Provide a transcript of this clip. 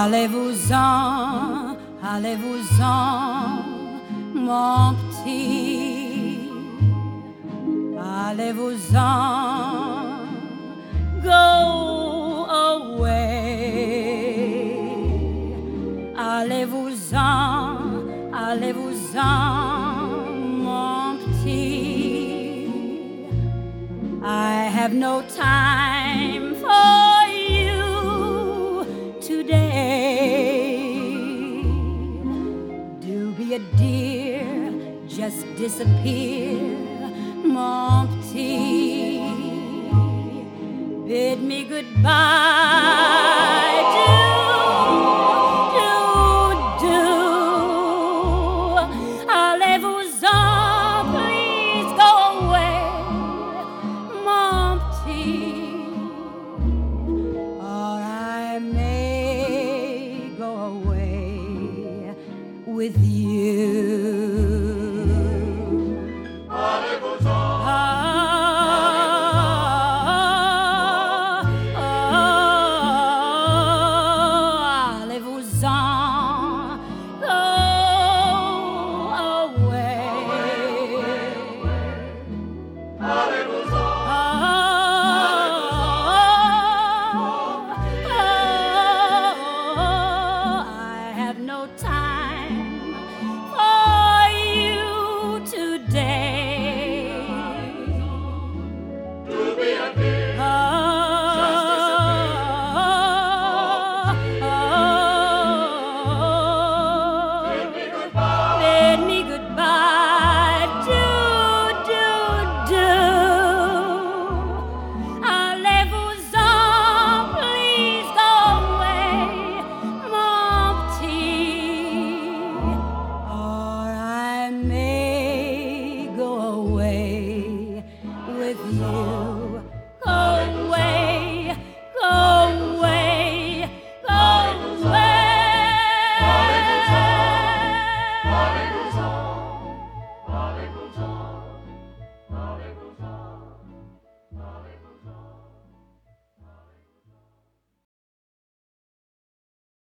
allez-vous-en, mon petit, allez-vous-en, go away, allez-vous-en, allez-vous-en, mon petit, I have no time for you today. Do be a dear, just disappear, mon petit. Bid me goodbye.